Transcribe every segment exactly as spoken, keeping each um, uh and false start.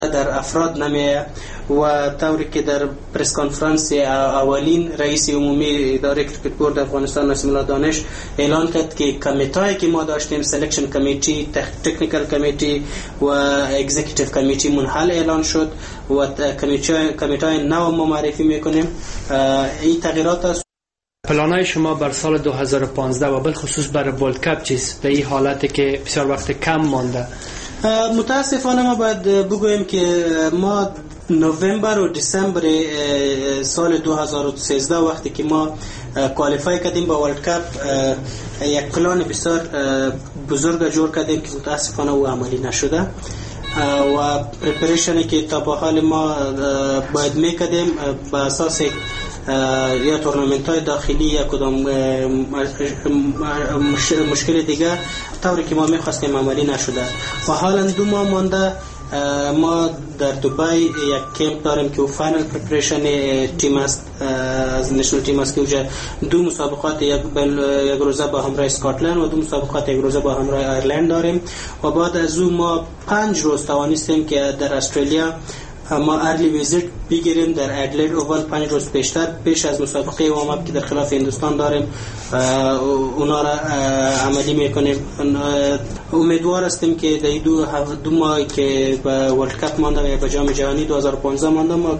در افراد نمیه و طوری که در پرس کانفرانس اولین رئیس عمومی اداره کرکت بورد افغانستان نسیم الله دانش اعلان کرد که کمیته‌ای که ما داشتیم سلکشن کمیتی، تکنیکال کمیتی و اگزیکیتیو کمیتی منحل اعلان شد و کمیته‌های نو ما معرفی میکنیم. این تغییرات است. پلانای شما بر سال دو هزار و پانزده و بالخصوص برای ورلد کاپ چیست؟ در این حالتی که بسیار وقت کم مانده. متاسفانه ما باید بگوییم که ما نوامبر و دسامبر سال دو هزار و سیزده وقتی که ما کوالیفای کردیم با ورلد کاپ یک پلان بسیار بزرگ جور کردیم که متاسفانه او عملی نشده و پریپریشنی که تا به حال ما باید میکردیم با اساس یا تورنمنت های داخلی یا کدام مشکل دیگه طوری که ما میخواستیم عملی نشده و حالا دو ماه مانده. ما در دبی یک کمپ داریم که فاینال پریپریشن تیم است، از نشنال تیم است که اونجا دو مسابقات یک یک روزه با همراه اسکاتلند و دو مسابقات یک روزه با همراه ایرلند داریم و بعد از اون ما پنج روز توانستیم که در استرالیا ما ارلی ویزیت بگیریم در ادلید اوال پنج روز پیشتر پیش از مسابقه وام که در خلاف هندوستان داریم اونا را عملی میکنیم. امیدوار هستیم که در دو دو ماه که به ورلد کاپ مانده و به جام جهانی دو هزار و پانزده مانده ما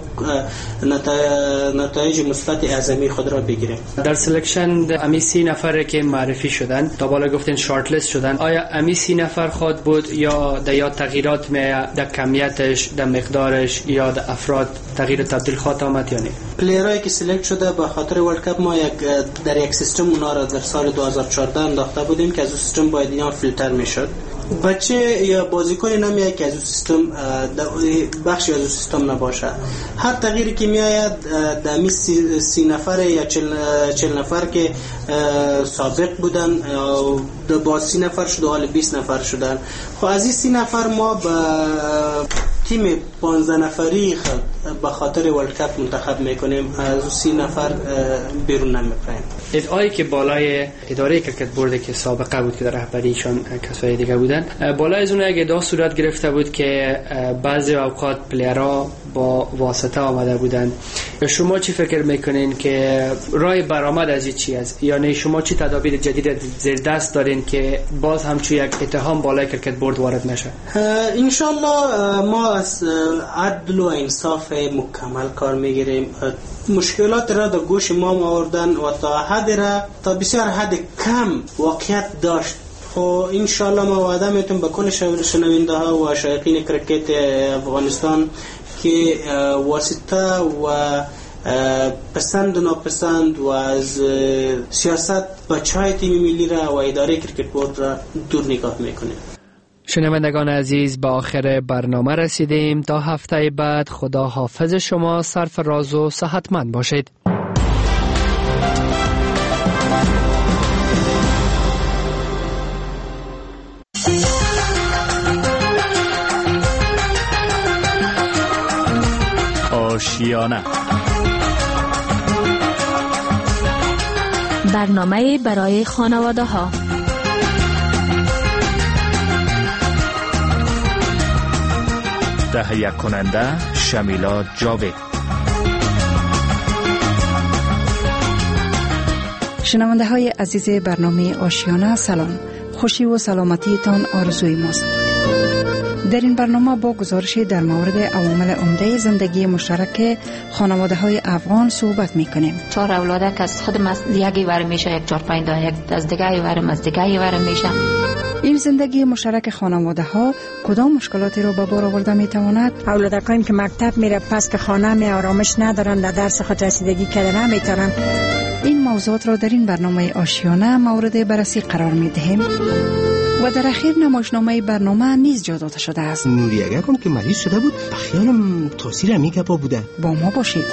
نتایج مثبت اعظمی خود را بگیریم. در سلکشن امی سی نفر که معرفی شدن تا بالا گفتین شارت لیست شدن، آیا امی سی نفر خود بود یا در یا تغییرات می در کمیتش، در مقدارش یا در افراد تغییر تبدیل خواهد آمد یا نه؟ پلیرایی که سلکت شده به خاطر ورلد کاپ ما یک در یک سیستم اونا را در سال دو هزار و چهارده انداخته بودیم که از اون سیستم باید اینا فیلتر میشد. بچه یا بازیکن نمیاد که از اون سیستم بخشی از اون سیستم نباشه. هر تغییری که میآید در می سی, سی نفر یا چل, چل نفر که سابق بودن با سی نفر شد و حال بیست نفر شدن. خب از این سی نفر ما با تیم پانزده نفری به خاطر ورلد کاپ منتخب میکنیم، از سی نفر بیرون نمیپریم. ادعایی که بالای اداره کرکت بورد که سابقه بود که در رهبریشان کسای دیگه بودن، بالای از اون یک ادعا صورت گرفته بود که بعضی اوقات پلیرها با واسطه آمده بودن. شما چی فکر میکنین که راه برآمد از این چی است؟ یعنی شما چی تدابیر جدید زیر دست دارین که باز همچون یک اتهام بالای کرکت بورد وارد نشه؟ ان شاء الله ما از عدل و انصاف مکمل کار میگیریم. مشکلات را در گوش ما آوردن و تا حد را تا بسیار حد کم واقعیت داشت. خب ان شاء الله ما وعده میتونم به کل شنونده ها و شایقین کرکت افغانستان که واسطه و پسند و ناپسند و از سیاست بچهای تیم ملی را و اداره کرکت بورد را دور نگاه میکنیم. شنوندگان عزیز، به آخر برنامه رسیدیم. تا هفته بعد خدا حافظ شما، سرفراز و صحتمند باشید. آشیانه، برنامه برای خانواده ها. تهیه کننده شمیلا جاوید. شنونده های عزیز برنامه آشیانه، سلام، خوشی و سلامتی تان آرزوی ماست. در این برنامه با گزارش در مورد عوامل عمده زندگی مشترک خانواده های افغان صحبت می کنیم. چهار اولاده که از خودم از یکی ور میشه، یک چهار پنج تا یک از دیگه ورم از دیگه ور میشه. این زندگی مشترک خانواده ها کدام مشکلاتی را به بار آورده می تواند؟ اولادکان که مکتب میره پس که خانه می آرامش ندارن، در درس خود رسیدگی کردن نمیتونن. این موضوعات را در این برنامه آشیانه مورد بررسی قرار می دهیم. و در اخیر نمایشنامه برنامه نیز جا داده شده است. نوریه کم که مریض شده بود، بخیالم تاثیر امی گپا بوده. با ما باشید.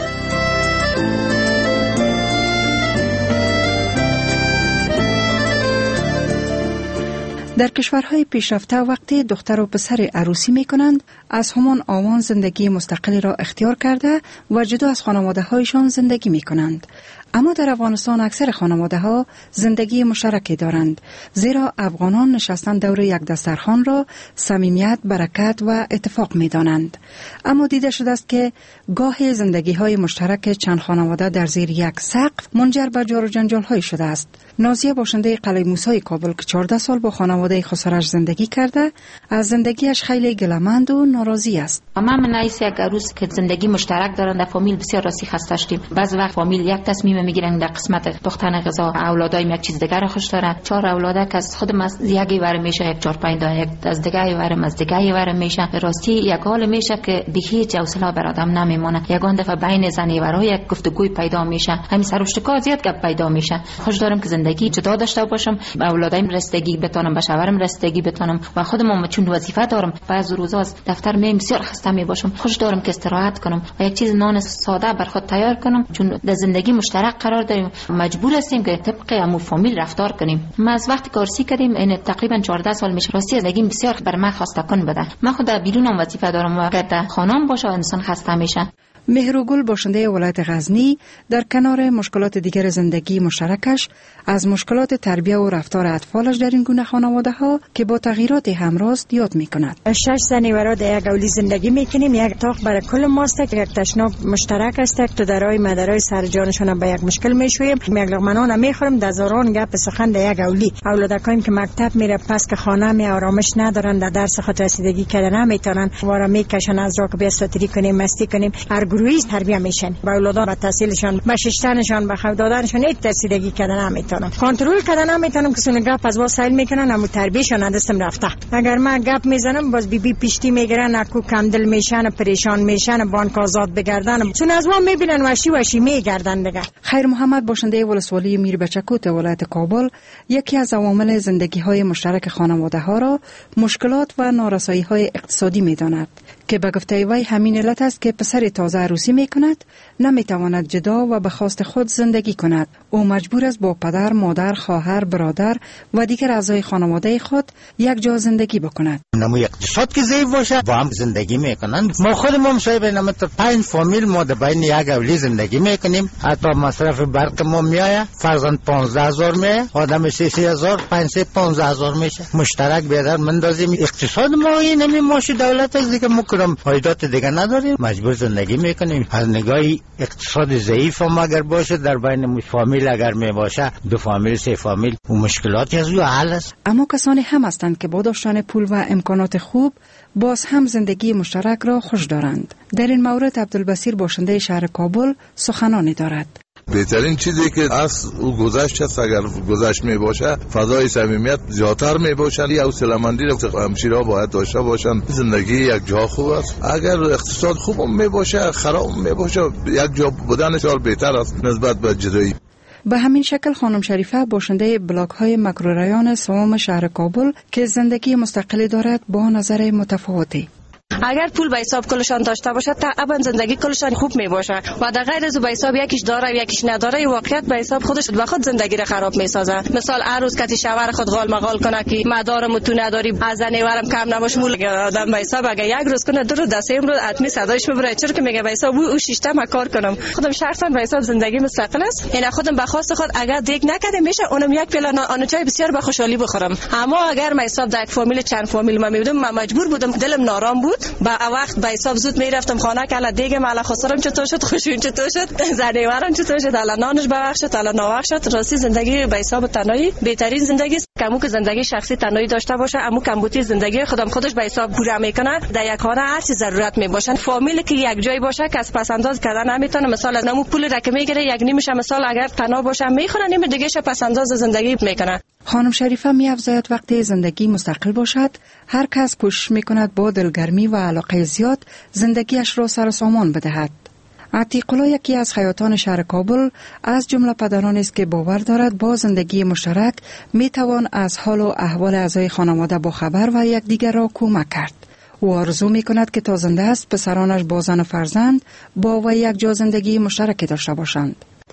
در کشورهای پیشرفته وقتی دختر و پسر عروسی می کنند از همان آوان زندگی مستقلی را اختیار کرده و جدا از خانواده هایشان زندگی می کنند. اما در افغانستان اکثر خانواده ها زندگی مشترکی دارند، زیرا افغانان نشستن دور یک دسترخوان را صمیمیت، برکت و اتفاق می دانند. اما دیده شده است که گاهی زندگی های مشترک چند خانواده در زیر یک سقف منجر به جار و جنجال های شده است. نازیه باشنده قلعه موسی کابل که چهارده سال با خانواده خسرش زندگی کرده، از زندگیش خیلی گله‌مند و ناراضی است. ما من نایس یک عروس که زندگی مشترک دارند، در فامیل بسیار راسی خسته شدیم. بعض وقت فامیل یک تصمیم میگیرن در قسمت دختر غذا، اولادایم یک چیز دیگر خوش دارن. چهار اولاد که از خودم از یکی ور میشه، یک چهار پنج تا یک از دیگه ورم از دیگه ور میشه. راستی یک حال میشه که دیگه هیچ حوصله بر آدم نمیمونه. یگان دفعه بین زنی ورا یک گفتگوی پیدا میشه، همین سر و شکار زیاد گپ پیدا میشه. خوش دارم که زندگی جدا داشته باشم، به اولادایم رسیدگی بتونم، به شوهرم رسیدگی بتونم و خودم چون وظیفه دارم. بعض روزا از دفتر میم بسیار خسته می باشم، خوش دارم که استراحت کنم و یک چیز نان ساده بر خود تیار کنم، چون در زندگی مشترک قرار داریم، مجبور هستیم که طبق همون فامیل رفتار کنیم. ما از وقتی کارسی کردیم این تقریبا چهارده سال میشه، راستی زندگی بسیار بر من خسته کن بده. من خود بیرونم وظیفه دارم و اگر در خانه‌ام باشه انسان خسته میشه. مهرگل باشنده ولایت غزنی در کنار مشکلات دیگر زندگی مشترکش از مشکلات تربیت و رفتار اطفالش در این گونه خانواده ها که با تغییرات همراست یاد می کند. شش زنی ورا در یک اولی زندگی میکنیم، یک اتاق برای کل ماست، یک تشناب مشترک است، تو درای مدرای سر جانشون به یک مشکل میشویم، یک لقمه میخوریم، دزاران گپ سخن در یک اولی. اولادکایم که مکتب میره پس که خانه می آرامش ندارن، در درس خود رسیدگی کردن نمیتونن، وارا میکشن از راه که بیاستری کنیم، مستی کنیم، هر گروهی تربیت میشن. با اولادان به تحصیلشان، به ششتنشان، به خود دادنشان هیچ رسیدگی کردن نمیتونن، کنترل کردن نمیتونن، که سون گپ از واسایل میکنن، اما تربیتشان دستم رفته. اگر من گپ میزنم باز بی بی پیشتی میگیرن، اکو کندل میشن، پریشان میشن، بانک آزاد بگردن، چون از ما میبینن وشی وشی میگردن دیگه. خیر محمد باشنده ولسوالی میر بچکوت ولایت کابل یکی از عوامل زندگی های مشترک خانواده ها را مشکلات و نارسایی های اقتصادی میداند که به گفته وی همین علت است که پسر تازه عروسی می کند نمیتواند جدا و به خواست خود زندگی کند. او مجبور است با پدر، مادر، خواهر، برادر و دیگر اعضای خانواده خود یک جا زندگی بکند. نمو اقتصاد که ضعیف باشه با هم زندگی میکنن. ما خودمون شاید بینم تا پنج فامیل ما در بین یک اولی زندگی میکنیم. حتی مصرف برق ما میایه فرضاً پانزده هزار میایه، آدم سی سی هزار، پنج سی پانزده هزار میشه. مشترک بیادر مندازیم. اقتصاد ما این نمی ماشی دولت از دیگه مکرم حیدات دیگه نداریم، مجبور زندگی میکنیم. از نگاه اقتصاد ضعیف هم اگر باشه در بین فامیل اگر می باشه دو فامیل سه فامیل و مشکلاتی از او حل است. اما کسانی هم هستند که با داشتن پول و امکانات خوب باز هم زندگی مشترک را خوش دارند. در این مورد عبدالبصیر باشنده شهر کابل سخنانی دارد. بهترین چیزی که از او گذشت است، اگر گذشت می باشه فضای صمیمیت زیادتر می باشه، یا حوصله‌مندی را همشیرا باید داشته باشن. زندگی یک جا خوب است، اگر اقتصاد خوب می باشه خراب می باشه یک جا بودنش بهتر است نسبت به جدایی. به همین شکل خانم شریفه باشنده بلاک های مکروریان سوم شهر کابل که زندگی مستقلی دارد با نظر متفاوتی. اگر پول به حساب کلشان داشته باشه طبعا زندگی کلشان خوب می باشه و در غیر از به حساب یکیش داره یکیش نداره واقعیت به حساب خودش به خود زندگی را خراب می سازه. مثال هر روز کتی شوهر خود غال مغال کنه که مدارم تو نداری از زنیورم کم نباشه، مول آدم به حساب اگر یک روز کنه دو روز دسته امروز حتمی صدایش میبره، چرا که میگه به حساب او شش تا کار کنم. خودم شخصا به حساب زندگی مستقل است، اینا خودم به خواست خود اگر دیگ نکرده میشه اونم یک پیاله آن چای بسیار به خوشحالی بخورم. اما اگر من حساب در یک فامیل چند فامیل ما میبودم من مجبور بودم، دلم نارام بود، با وقت به حساب زود میرفتم خانه که الان دیگه مالا خسرم چطور شد، خوشون چطور شد، زنیورم چطور شد، الان نانش ببخشید الان ناوخت. راستی زندگی به حساب تنهایی بهترین زندگی است. کمو که زندگی شخصی تنهایی داشته باشه اما کمبودی زندگی خودم خودش به حساب پورا میکنه. در یک خانه هر چی ضرورت میباشن، فامیلی که یک جای باشه که از پس انداز کردن نمیتونه، مثلا از نمو پول رقم میگیره یک نیمش مثلا اگر تنها باشه میخونه، نیم دیگه ش پس انداز زندگی میکنه. خانم شریفه می‌افزاید وقتی زندگی مستقل باشد هر کس کوشش میکند با دلگرمی و علاقه زیاد زندگیش را سر و سامان بدهد. عتیق الله یکی از خیاطان شهر کابل از جمله پدرانی است که باور دارد با زندگی مشترک میتوان از حال و احوال اعضای خانواده باخبر و یکدیگر را کمک کرد. او آرزو میکند که تا زنده است پسرانش با زن و فرزند با و یک جا زندگی مشترک داشته باشند.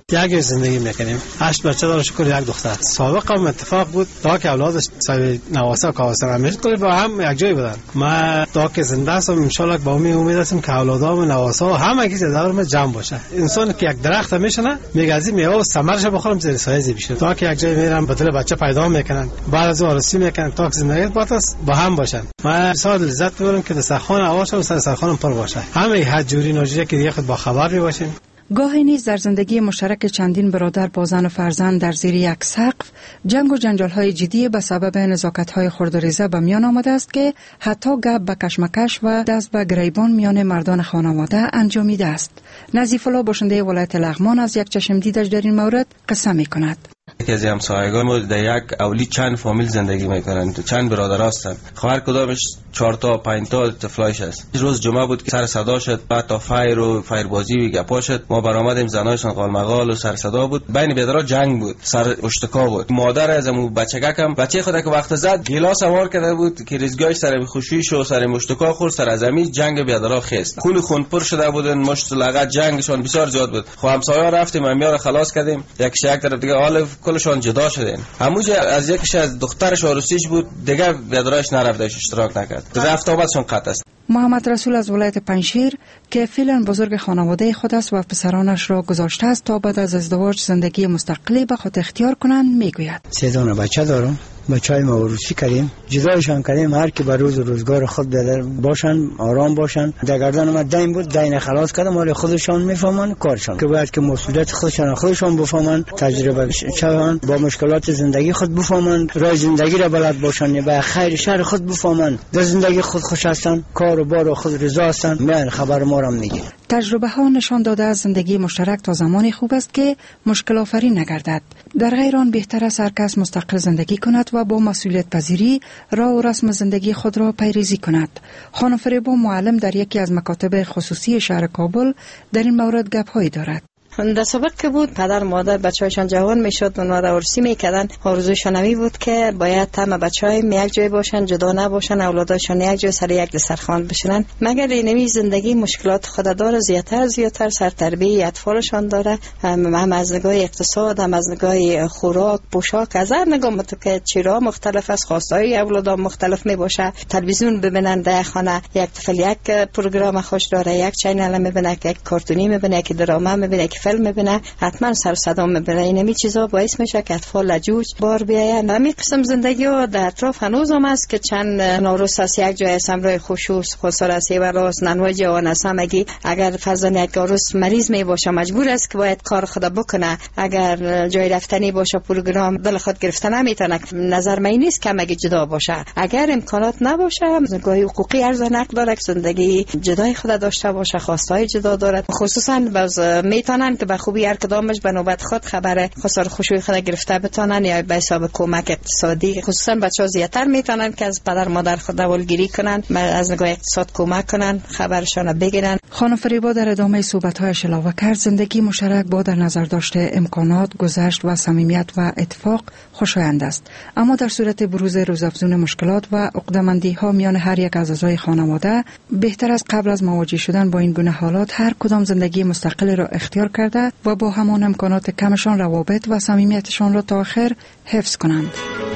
یک زندگی میکنیم. هشت بچه داره، شکر یک دختر. سابقا هم اتفاق بود تا که اولادش سال نواسه و کاوسه همیشه کلی با هم یک جای بودن. ما تا که زنده هستم ان شاء الله با امید امید هستم که اولادام و نواسه همه کی دور ما جمع باشه. انسان که یک درخت میشنه میگه از این میوه ثمرش بخورم زیر سایه بشه. تا که یک جای میرم بدل بچه پیدا میکنن، بعد از وارسی میکنن تا که زندگی باطس با هم باشن. ما سال لذت ببرم که دسترخوان اواشه و سرخوانم پر باشه. همه حد جوری نوجه که دیگه خود با خبر می باشیم. گاهی نیز در زندگی مشترک چندین برادر با زن و فرزند در زیر یک سقف جنگ و جنجال‌های جدی به سبب نزاکت‌های خرد و ریزه به میان آمده است که حتی گپ به کشمکش و دست به گریبان میان مردان خانواده انجامیده است. نظیف الله باشنده ولایت لغمان از یک چشم دیدش در این مورد قصه می‌کند. یکی از همسایگان ما در یک اولی چند فامیل زندگی میکنن، تو چند برادر هستن. خواهر کدامش چهار تا پنج تا طفلایش است. روز جمعه بود که سر صدا شد، بعد تا فایر و فایر بازی و گپا شد. ما برآمدیم، زنایشان قالمقال و سر صدا بود. بین بیادرها جنگ بود، سر اشتکا بود. مادر از امو بچگکم بچه خود که وقت زد گلاس وار کرده بود که ریزگاهش سر خوشیش و سر مشتکا خورد، سر از زمین جنگ بیادرها خست. خون خون پر شده بودن، مشت لغت جنگشون بسیار زیاد بود. خو همسایه‌ها رفتیم امیار رو خلاص کردیم. یک شک طرف دیگه آلو کلشون جدا شدن. همونجا از یکیش از دخترش عروسیش بود، دیگه بیادرش نرفتش، اشتراک نکرد. رفت آمدشون قطع است. محمد رسول از ولایت پنجشیر که فعلا بزرگ خانواده خود است و پسرانش را گذاشته است تا بعد از ازدواج زندگی مستقلی به خود اختیار کنند میگوید. سه دانه بچه دارم. بچهای ما عروسی کردیم، جدایشان کردیم، هر کی به روز و روزگار خود باشن، آرام باشن. در گردن ما دین بود، دین خلاص کردم، ولی خودشان میفهمن کارشان که باید که مسئولیت خودشان خودشان بفهمن، تجربه شون، با مشکلات زندگی خود بفهمن، راه زندگی را بلد باشن، به خیر شر خود بفهمن، در زندگی خود خوش هستن، کار و بار خود رضا هستن. میان خبر ما را میگیرن. تجربه ها نشان داده از زندگی مشترک تا زمانی خوب است که مشکل آفرین نگردد. در غیر آن بهتر است هر کس مستقل زندگی کند و با مسئولیت پذیری راه و رسم زندگی خود را پیریزی کند. خانم فریبا معلم در یکی از مکاتب خصوصی شهر کابل در این مورد گپ هایی دارد. در سابق که بود پدر مادر بچه‌هاشون جوان میشد و اونا را عروسی میکردن، آرزوشون این بود که باید تمام بچه‌ها یک جای باشن، جدا نباشن، اولاداشون یک جای سر یک دسترخوان بشینن. مگر اینمی زندگی مشکلات خود داره، زیادتر زیادتر سر تربیت اطفالشان داره، هم از نگاه اقتصاد، هم از نگاه خوراک، پوشاک، از هر نگاه که چیرا مختلف است، خواستهای اولادام مختلف می باشه. تلویزیون ببینن در خانه، یک طفل یک پروگرام خوش داره، یک چینل میبینه، یک کارتونی میبینه، یک دراما میبینه، فیلم میبینه، حتما سر صدا میبینه. اینمی چیزا باعث میشه که اطفال لجوج بار بیاین. همین قسم زندگی ها در اطراف هنوز هم است که چند نوروز است یک جای سمرای خصوص خسار است وراست ننوای جوان است. همگی اگر فرزند یک عروس مریض می باشه مجبور است که باید کار خود بکنه. اگر جای رفتنی باشه پروگرام دل خود گرفتن نمیتونه. نظر من نیست که همگی جدا باشه. اگر امکانات نباشه گاهی حقوقی ارز نقد داره که زندگی جدای خود داشته باشه، خواستای جدا دارد. خصوصا باز میتونن که به خوبی هر کدامش به نوبت خود خبر خسار خوشوی خود گرفته بتونن یا به حساب کمک اقتصادی. خصوصا بچه‌ها زیاتر میتونن که از پدر مادر خود دولگیری کنن، از نگاه اقتصاد کمک کنن، خبرشون بگیرن. خانم فریبا در ادامه صحبت‌هایش علاوه کرد زندگی مشترک با در نظر داشته امکانات، گذشت و صمیمیت و اتفاق خوشایند است، اما در صورت بروز روزافزون مشکلات و عقده‌مندی‌ها میان هر یک از اعضای خانواده بهتر است قبل از مواجه شدن با این گونه حالات هر کدام زندگی مستقل را اختیار کرده و با همان امکانات کمشان روابط و صمیمیتشان را تا آخر حفظ کنند.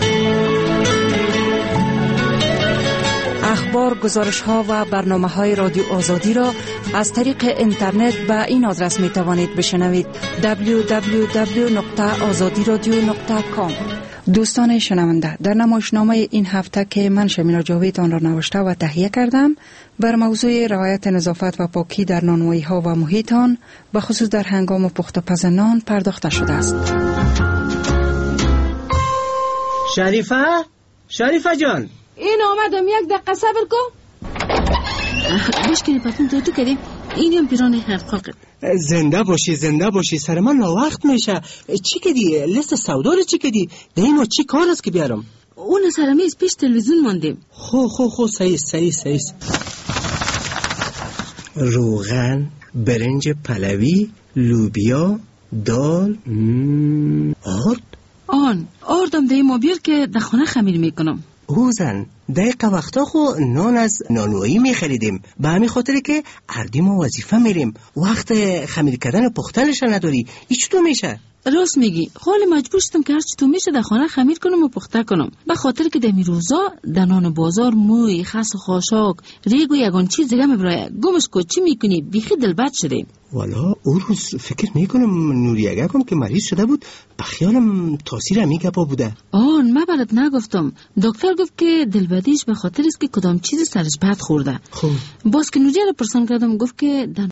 اخبار، گزارش‌ها و برنامه‌های رادیو آزادی را از طریق اینترنت به این آدرس می‌توانید بشنوید: دبلیو دبلیو دبلیو نقطه آزادی رادیو نقطه کام. دوستان شنونده، در نمایشنامه این هفته که من شمیلا جاوید آن را نوشته و تهیه کردم بر موضوع رعایت نظافت و پاکی در نانوایی‌ها و محیط آن به خصوص در هنگام پخت و پز نان پرداخته شده است. شریفه؟ شریفه جان، این آمدم، یک دقیقه صبر کن. مشکلی پاتون تو تو کردیم. اینم پیران حقاق. زنده باشی زنده باشی، سر من وقت میشه. چی کدی؟ لیست سودا رو چی کدی؟ دیما چی کار است که بیارم؟ اون سر میز پیش تلویزیون ماندیم. خو خو خو صحیح صحیح صحیح. روغن، برنج پلوی، لوبیا، دال، آرد. آن آردم دیما بیار که در خانه خمیر میکنم. اوزن دقیقه وقتا خو نان از نانوایی میخریدیم، به همین خاطر که اردیم و وظیفه میریم، وقت خمیر کردن و پختنش نداری. این چطور میشه؟ راست میگی، خاله مجبور شدم که هر چی تو میشه در خانه خمیر کنم و پخته کنم، به خاطر که در می روزا در نان بازار موی، خس و خاشاک، ریگ و یگان چیز دیگه میبرای. گمش کو چی میکنی؟ بیخی دلبد شده. والا اون روز فکر میکنم نوریگه کم که مریض شده بود، بخیالم تاثیر همی گپا بوده. آن من برات نگفتم، دکتر گفت که دلبدیش به خاطر است که کدام چیز سرش بد خورده. خب باز که نوریه رو پرسان کردم گفت که